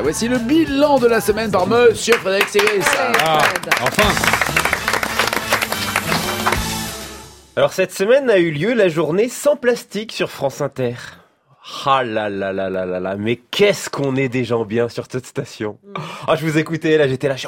Voici le bilan de la semaine par Monsieur Frédéric Segris. Enfin. Alors cette semaine a eu lieu la journée sans plastique sur France Inter. Ah là là là là là là, mais qu'est-ce qu'on est des gens bien sur cette station. Ah, je vous écoutais, là j'étais là,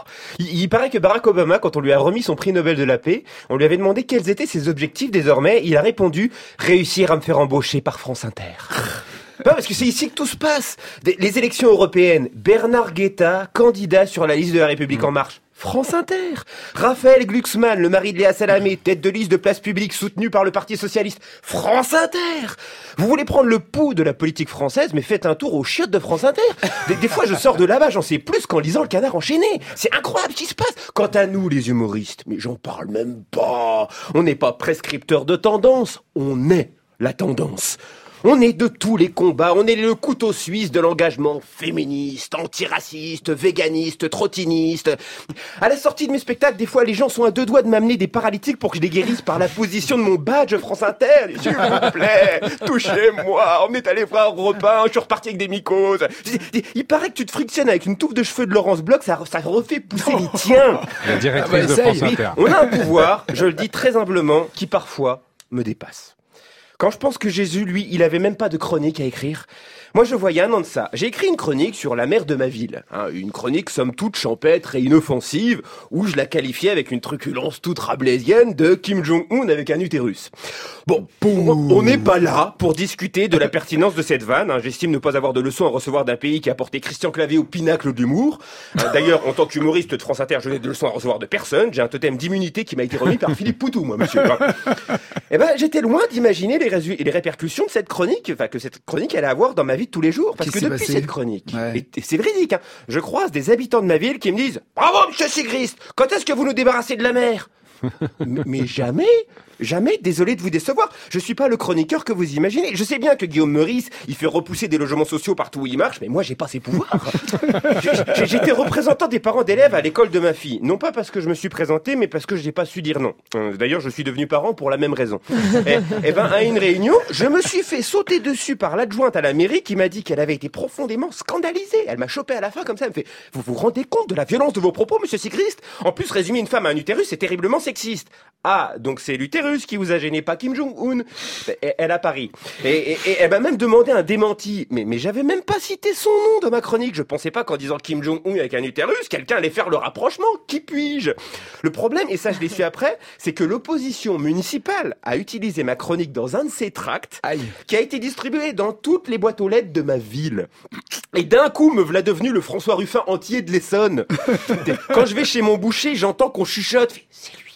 il paraît que Barack Obama, quand on lui a remis son prix Nobel de la paix, on lui avait demandé quels étaient ses objectifs désormais, il a répondu « Réussir à me faire embaucher par France Inter ». Non, parce que c'est ici que tout se passe. Les élections européennes, Bernard Guetta, candidat sur la liste de la République En Marche. France Inter. Raphaël Glucksmann, le mari de Léa Salamé, tête de liste de Place Publique, soutenu par le Parti Socialiste. France Inter. Vous voulez prendre le pouls de la politique française, mais faites un tour aux chiottes de France Inter. Des fois, je sors de là-bas, j'en sais plus qu'en lisant Le Canard enchaîné. C'est incroyable ce qui se passe. Quant à nous, les humoristes, mais j'en parle même pas. On n'est pas prescripteurs de tendance, on est la tendance. On est de tous les combats, on est le couteau suisse de l'engagement féministe, antiraciste, véganiste, trottiniste. À la sortie de mes spectacles, des fois, les gens sont à deux doigts de m'amener des paralytiques pour que je les guérisse par la position de mon badge France Inter. S'il vous plaît, touchez-moi. On est allé voir Europe 1, je suis reparti avec des mycoses. Il paraît que tu te frictionnes avec une touffe de cheveux de Laurence Bloch, ça refait pousser les tiens. La directrice de France Inter. On a un pouvoir, je le dis très humblement, qui parfois me dépasse. Quand je pense que Jésus, lui, il avait même pas de chronique à écrire. Moi, je voyais un an de ça. J'ai écrit une chronique sur la mère de ma ville. Une chronique somme toute champêtre et inoffensive, où je la qualifiais avec une truculence toute rabelaisienne de Kim Jong-un avec un utérus. Bon, on n'est pas là pour discuter de la pertinence de cette vanne. J'estime ne pas avoir de leçons à recevoir d'un pays qui a porté Christian Clavier au pinacle de l'humour. D'ailleurs, en tant qu'humoriste de France Inter, je n'ai de leçons à recevoir de personne. J'ai un totem d'immunité qui m'a été remis par Philippe Poutou, moi, monsieur. Eh ben, j'étais loin d'imaginer les répercussions de cette chronique, que cette chronique allait avoir dans ma vie de tous les jours. Parce que depuis cette chronique, et c'est véridique, je croise des habitants de ma ville qui me disent « Bravo, monsieur Sigrist, quand est-ce que vous nous débarrassez de la mer ?» Mais jamais, désolé de vous décevoir. Je suis pas le chroniqueur que vous imaginez. Je sais bien que Guillaume Meurice, il fait repousser des logements sociaux partout où il marche, mais moi, j'ai pas ces pouvoirs. J'étais représentant des parents d'élèves à l'école de ma fille. Non pas parce que je me suis présenté, mais parce que j'ai pas su dire non. D'ailleurs, je suis devenu parent pour la même raison. À une réunion, je me suis fait sauter dessus par l'adjointe à la mairie qui m'a dit qu'elle avait été profondément scandalisée. Elle m'a chopé à la fin comme ça, elle me fait « Vous vous rendez compte de la violence de vos propos, monsieur Sigrist ? En plus, résumer une femme à un utérus, c'est terriblement sexiste. » Ah, donc c'est l'utérus qui vous a gêné, pas Kim Jong-un. Elle a pari. Et elle m'a même demandé un démenti. Mais j'avais même pas cité son nom dans ma chronique. Je pensais pas qu'en disant Kim Jong-un avec un utérus, quelqu'un allait faire le rapprochement. Qui puis-je ? Le problème, et ça je l'ai su après, c'est que l'opposition municipale a utilisé ma chronique dans un de ses tracts, qui a été distribué dans toutes les boîtes aux lettres de ma ville. Et d'un coup, me voilà devenu le François Ruffin entier de l'Essonne. Quand je vais chez mon boucher, j'entends qu'on chuchote. C'est lui.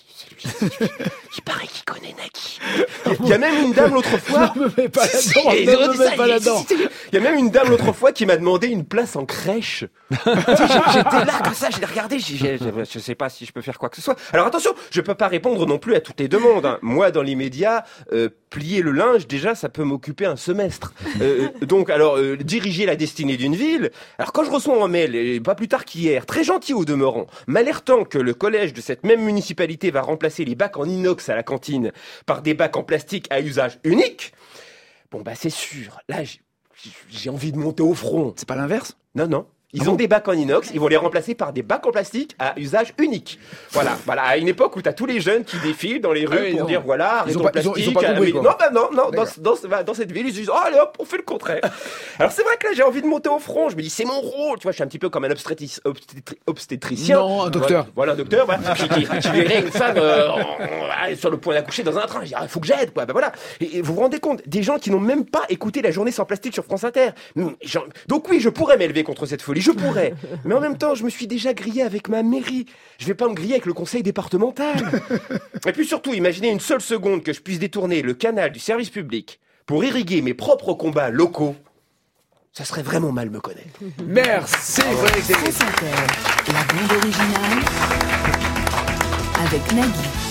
Il paraît qu'il connaît Nagui. Il y a même une dame l'autre fois. Ne me mets pas là-dedans. Il y a même une dame l'autre fois qui m'a demandé une place en crèche. J'étais là comme ça, je l'ai regardé. Je sais pas si je peux faire quoi que ce soit. Alors attention, je peux pas répondre non plus à toutes les demandes. Moi, dans l'immédiat, plier le linge, déjà, ça peut m'occuper un semestre. Donc, diriger la destinée d'une ville. Alors quand je reçois un mail, et pas plus tard qu'hier, très gentil au demeurant, m'alertant que le collège de cette même municipalité va remplacer les bacs en inox à la cantine par des bacs en plastique à usage unique, bon bah c'est sûr, là j'ai envie de monter au front. C'est pas l'inverse ? Non. Ils ont des bacs en inox, ils vont les remplacer par des bacs en plastique à usage unique. Voilà, à une époque où t'as tous les jeunes qui défilent dans les rues pour dire voilà, arrêtons le plastique. Ils ont pas compris, quoi. Non, dans cette ville, ils disent allez hop, on fait le contraire. Alors c'est vrai que là j'ai envie de monter au front, je me dis c'est mon rôle, tu vois, je suis un petit peu comme un obstétricien. Non, un docteur. Voilà, un docteur, qui verrait une femme sur le point d'accoucher dans un train, je dis il faut que j'aide, quoi. Voilà. Et vous vous rendez compte, des gens qui n'ont même pas écouté la journée sans plastique sur France Inter. Donc oui, je pourrais m'élever contre cette folie. Je pourrais. Mais en même temps, je me suis déjà grillé avec ma mairie. Je vais pas me griller avec le conseil départemental. Et puis surtout, imaginez une seule seconde que je puisse détourner le canal du service public pour irriguer mes propres combats locaux. Ça serait vraiment mal me connaître. Merci, Frédéric Segris. La bande originale avec Nagui.